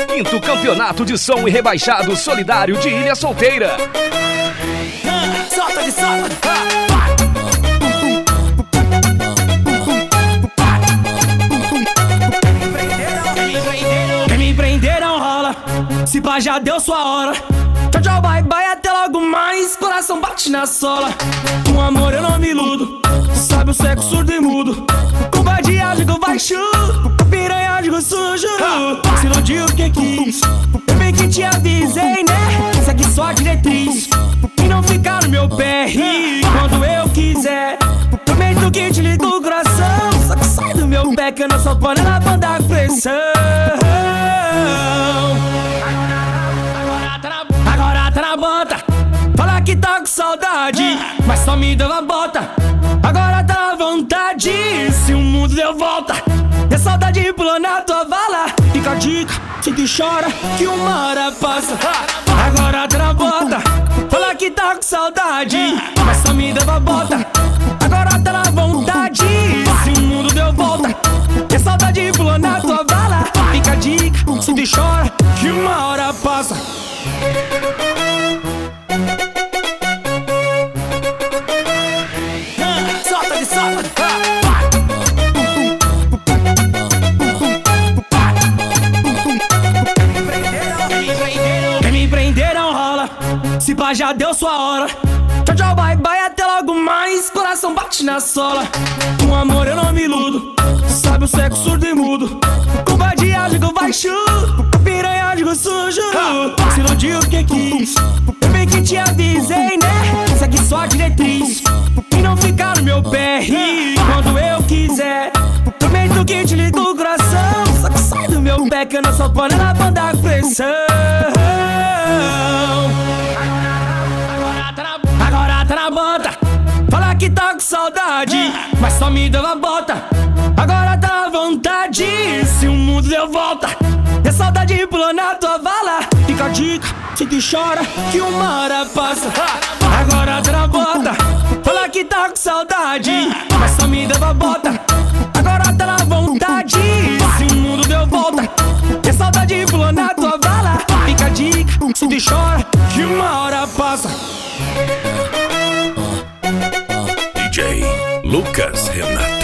5º Campeonato de Som e Rebaixado Solidário de Ilha Solteira. Solta de solta. Quem me prender não rola, se pá já deu sua hora. Tchau, tchau, bye, bye, até logo mais. Coração bate na sola. Com amor eu não me iludo, sabe o sexo surdo e mudo. Com vadiágico vai chulo, piranhágico sujo. Se iludiu quem quis, eu bem que te avisei, né? Segue só a diretriz e não fica no meu pé. E quando eu quiser, prometo que te ligo o coração. Só que sai do meu pé que eu não sou panela pra dar pressão. Agora tá na bota, fala que tá com saudade, mas só me deu a bota. Agora tá à vontade, se o mundo deu volta e a saudade pulou na tua vala. Fica a dica, se que chora, que uma hora passa. Agora tá na bota, fala que tá com saudade, mas só me deu a bota. Agora tá na vontade, se o mundo deu volta e a saudade pulou na tua vala. Fica a dica, se que chora, que uma hora passa. Solta de solta. Quem me prender não rola, se pá já deu sua hora. Tchau, tchau, bye, bye, até logo mais. Coração bate na sola. Com amor eu não me iludo, sabe o sexo surdo e mudo. Com vadiágico vai chulo, piranhágico sujo. Se iludiu quem quis, eu bem que te avisei, né? Segue só a diretriz e não fica no meu pé. E quando eu quiser, prometo que te ligo o coração. Só que sai do meu pé que eu não sou panela pra dar pressão. Agora tá na bota, fala que tá com saudade, mas só me deu a bota. Agora tá à vontade, se o mundo deu volta e a saudade pulou na tua vala. Fica a dica, se que chora, que uma hora passa. Agora tá na bota, fala que tá com saudade, mas só me deu a bota. Agora tá na vontade, se o mundo deu volta e a saudade pulou na tua vala. Fica a dica, se que chora, que uma hora passa. DJ Lucas Renato.